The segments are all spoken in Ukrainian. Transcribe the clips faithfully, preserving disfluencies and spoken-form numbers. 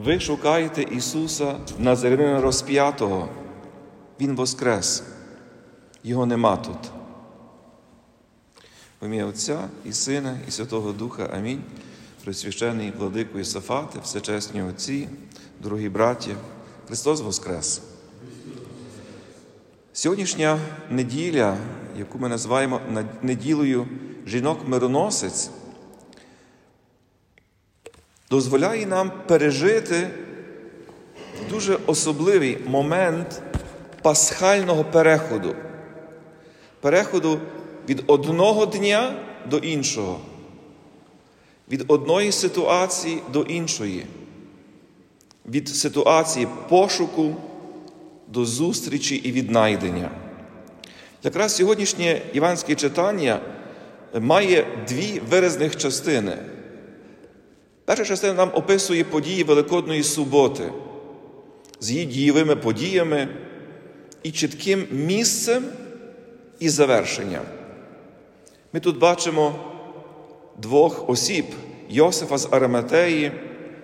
Ви шукаєте Ісуса Назарянина розп'ятого. Він воскрес. Його нема тут. В ім'я Отця і Сина, і Святого Духа. Амінь. Пресвящений владико Йосафате, всечесні отці, дорогі браті, Христос воскрес! Сьогоднішня неділя, яку ми називаємо неділею жінок-мироносиць, дозволяє нам пережити дуже особливий момент пасхального переходу. Переходу від одного дня до іншого. Від одної ситуації до іншої. Від ситуації пошуку до зустрічі і віднайдення. Якраз сьогоднішнє євангельське читання має дві виразних частини. Перша частина нам описує події Великодної суботи з її дієвими подіями і чітким місцем і завершенням. Ми тут бачимо двох осіб – Йосифа з Ариматеї,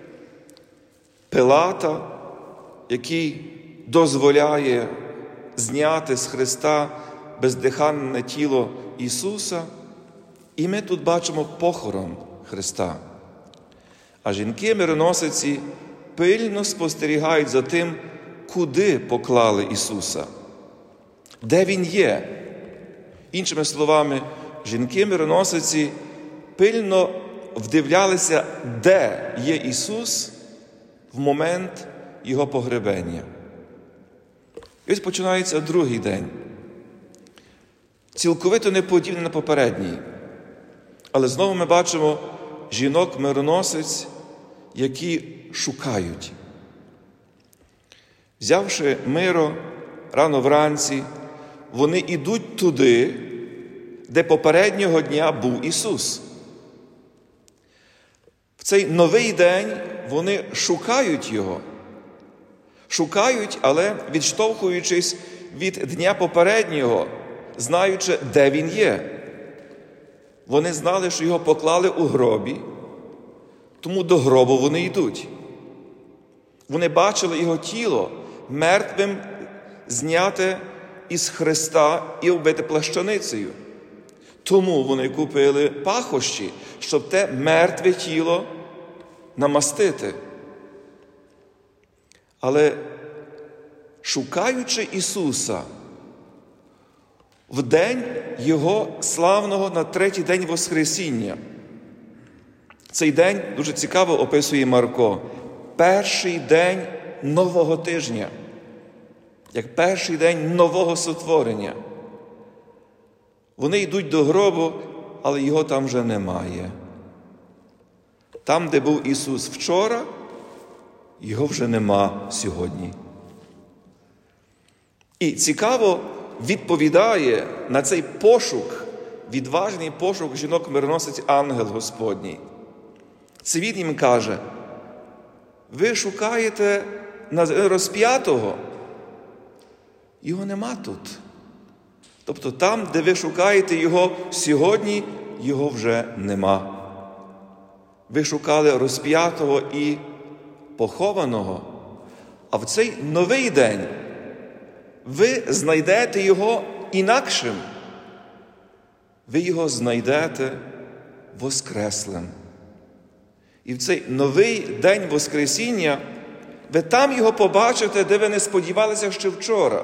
Пилата, який дозволяє зняти з Христа бездиханне тіло Ісуса, і ми тут бачимо похорон Христа. А жінки-мироносиці пильно спостерігають за тим, куди поклали Ісуса, де Він є. Іншими словами, жінки-мироносиці пильно вдивлялися, де є Ісус в момент Його погребення. І ось починається другий день. Цілковито не подібний на попередній. Але знову ми бачимо жінок-мироносиць, які шукають. Взявши миро рано вранці, вони йдуть туди, де попереднього дня був Ісус. В цей новий день вони шукають Його. Шукають, але відштовхуючись від дня попереднього, знаючи, де Він є. Вони знали, що Його поклали у гробі, тому до гробу вони йдуть. Вони бачили Його тіло мертвим зняте із Христа і вбите плащаницею. Тому вони купили пахощі, щоб те мертве тіло намастити. Але шукаючи Ісуса в день Його славного на третій день Воскресіння, цей день дуже цікаво описує Марко, перший день нового тижня, як перший день нового сотворення. Вони йдуть до гробу, але Його там вже немає. Там, де був Ісус вчора, Його вже нема сьогодні. І цікаво відповідає на цей пошук, відважний пошук жінок-мироносиць ангел Господній. Це він їм каже: ви шукаєте розп'ятого? Його нема тут. Тобто там, де ви шукаєте Його сьогодні, Його вже нема. Ви шукали розп'ятого і похованого, а в цей новий день ви знайдете Його інакшим. Ви Його знайдете воскреслим. І в цей новий день Воскресіння ви там Його побачите, де ви не сподівалися ще вчора.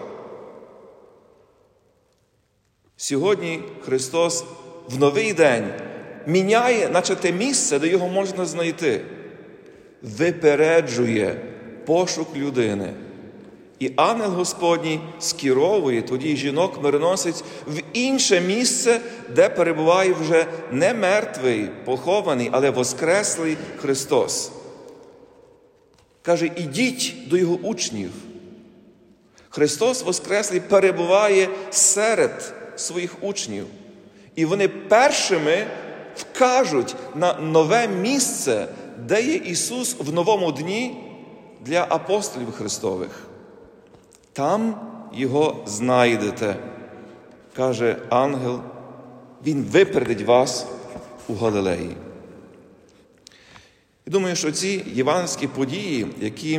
Сьогодні Христос в новий день міняє, наче те місце, де Його можна знайти. Випереджує пошук людини. І ангел Господній скеровує тоді жінок-мироносиць в інше місце, де перебуває вже не мертвий, похований, але воскреслий Христос. Каже, ідіть до Його учнів. Христос воскреслий перебуває серед своїх учнів. І вони першими вкажуть на нове місце, де є Ісус в новому дні для апостолів Христових. Там Його знайдете, каже ангел, Він випередить вас у Галилеї. І думаю, що ці євангельські події, які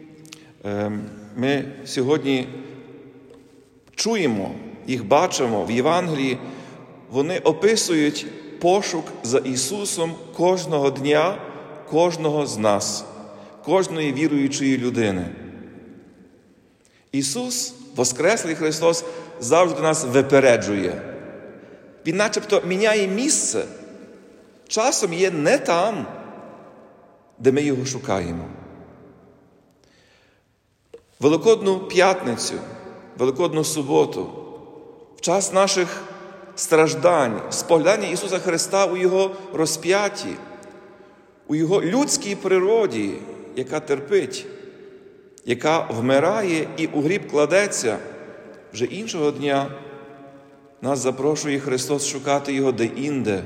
ми сьогодні чуємо, їх бачимо в Євангелії, вони описують пошук за Ісусом кожного дня, кожного з нас, кожної віруючої людини. Ісус, Воскреслий Христос, завжди нас випереджує. Він начебто міняє місце. Часом є не там, де ми Його шукаємо. Великодну п'ятницю, Великодну суботу, в час наших страждань, споглядання Ісуса Христа у Його розп'ятті, у Його людській природі, яка терпить, яка вмирає і у гріб кладеться, вже іншого дня нас запрошує Христос шукати Його де-інде.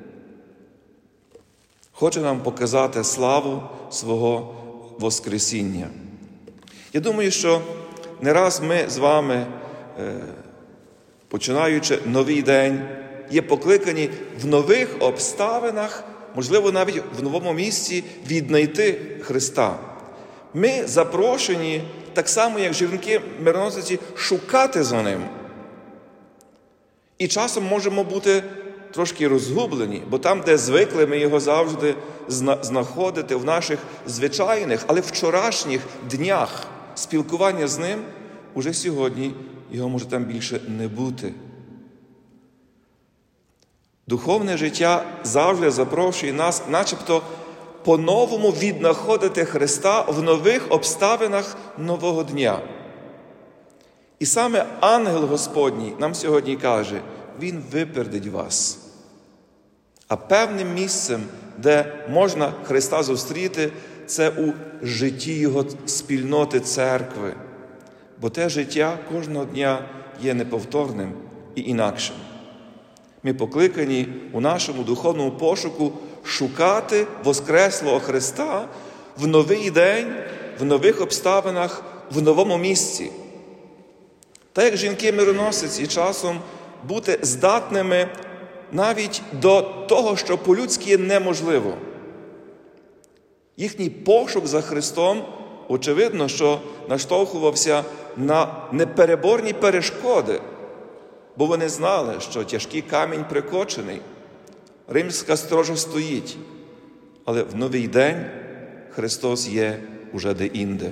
Хоче нам показати славу свого Воскресіння. Я думаю, що не раз ми з вами, починаючи новий день, є покликані в нових обставинах, можливо, навіть в новому місці, віднайти Христа. Ми запрошені, так само, як жінки-мироносиці, шукати за Ним. І часом можемо бути трошки розгублені, бо там, де звикли ми Його завжди знаходити в наших звичайних, але вчорашніх днях спілкування з Ним, уже сьогодні Його може там більше не бути. Духовне життя завжди запрошує нас начебто по-новому віднаходити Христа в нових обставинах нового дня. І саме ангел Господній нам сьогодні каже, Він випередить вас. А певним місцем, де можна Христа зустріти, це у житті Його спільноти церкви. Бо те життя кожного дня є неповторним і інакшим. Ми покликані у нашому духовному пошуку шукати Воскреслого Христа в новий день, в нових обставинах, в новому місці. Та як жінки-мироносиці часом бути здатними навіть до того, що по-людськи є неможливо. Їхній пошук за Христом, очевидно, що наштовхувався на непереборні перешкоди, бо вони знали, що тяжкий камінь прикочений, римська сторожа стоїть, але в новий день Христос є уже де-інде.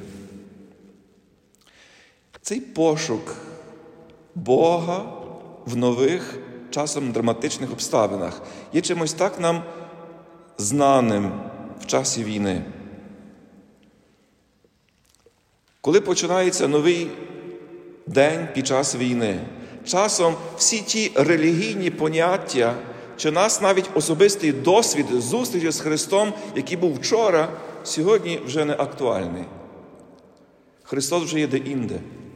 Цей пошук Бога в нових, часом драматичних обставинах є чимось так нам знаним в часі війни. Коли починається новий день під час війни, часом всі ті релігійні поняття, чи нас навіть особистий досвід зустрічі з Христом, який був вчора, сьогодні вже не актуальний. Христос вже є де-інде.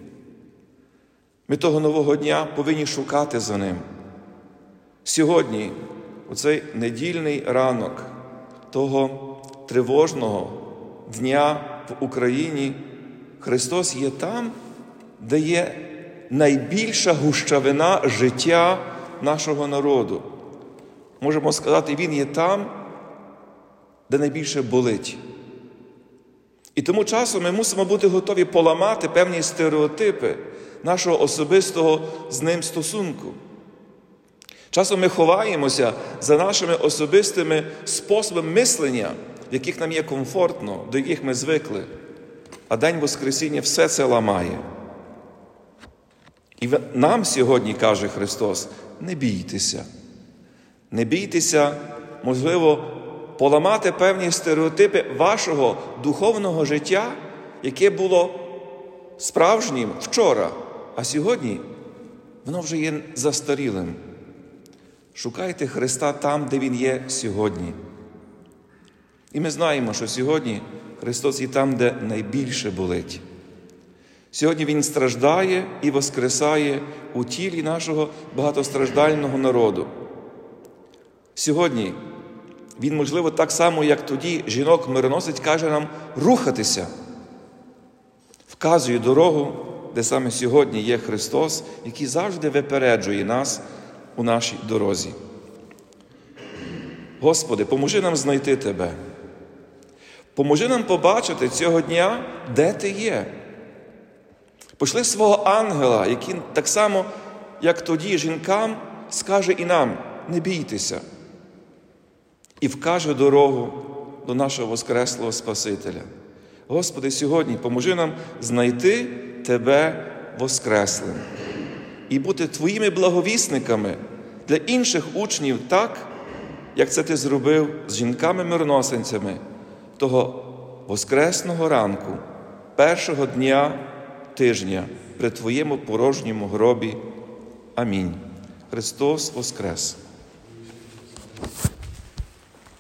Ми того нового дня повинні шукати за Ним. Сьогодні, у цей недільний ранок того тривожного дня в Україні, Христос є там, де є найбільша гущавина життя нашого народу. Можемо сказати, Він є там, де найбільше болить. І тому часом ми мусимо бути готові поламати певні стереотипи нашого особистого з Ним стосунку. Часом ми ховаємося за нашими особистими способами мислення, в яких нам є комфортно, до яких ми звикли. А День Воскресіння все це ламає. І нам сьогодні, каже Христос, не бійтеся. Не бійтеся, можливо, поламати певні стереотипи вашого духовного життя, яке було справжнім вчора, а сьогодні воно вже є застарілим. Шукайте Христа там, де Він є сьогодні. І ми знаємо, що сьогодні Христос є там, де найбільше болить. Сьогодні Він страждає і воскресає у тілі нашого багатостраждального народу. Сьогодні Він, можливо, так само, як тоді жінок-мироносець, каже нам рухатися. Вказує дорогу, де саме сьогодні є Христос, який завжди випереджує нас у нашій дорозі. Господи, поможи нам знайти Тебе. Поможи нам побачити цього дня, де Ти є. Пошли свого ангела, який так само, як тоді жінкам, скаже і нам: не бійтеся. І вкаже дорогу до нашого воскреслого Спасителя. Господи, сьогодні поможи нам знайти Тебе воскреслим і бути Твоїми благовісниками для інших учнів так, як це Ти зробив з жінками-мироносинцями того воскресного ранку, першого дня тижня при Твоєму порожньому гробі. Амінь. Христос воскрес!